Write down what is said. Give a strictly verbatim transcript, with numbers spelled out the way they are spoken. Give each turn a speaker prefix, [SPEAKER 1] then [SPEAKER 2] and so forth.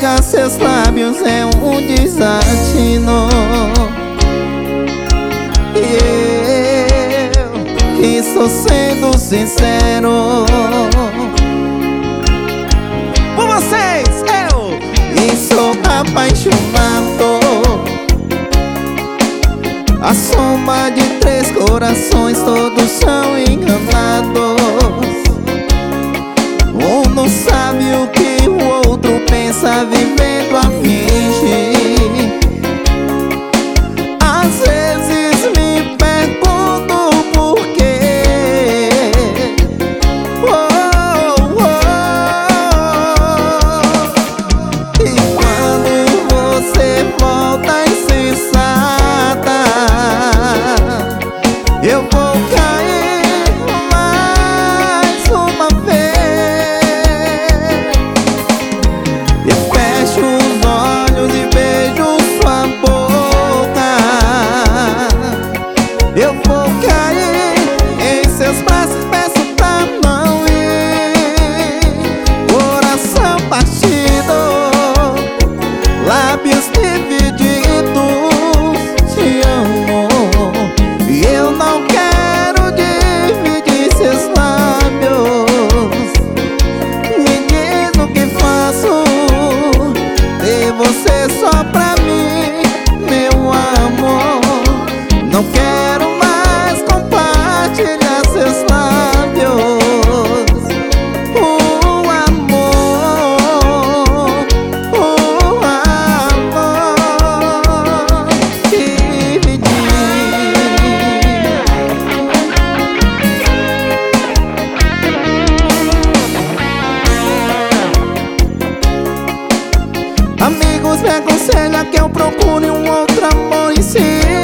[SPEAKER 1] beijar seus lábios é um desatino. E eu que estou sendo sincero com vocês, eu e sou apaixonado. A soma de três corações, todos são enganados. Um não sabe o que o outro pensa, vivendo a fingir. Às vezes me pergunto por quê. Oh, oh, oh. E quando você volta insensata, eu vou cair mais uma vez. Eu fecho os olhos e vejo sua boca. Eu vou cair em seus braços, peço pra não ir. Coração partido, lábios divididos, te amo. E eu não quero dividir seus lábios. Me diz o que faço, ter você só pra mim, meu amor. Não quero mais compartilhar seus lábios. O amor, o amor dividir. Amigos me aconselham que eu procure um outro amor em si.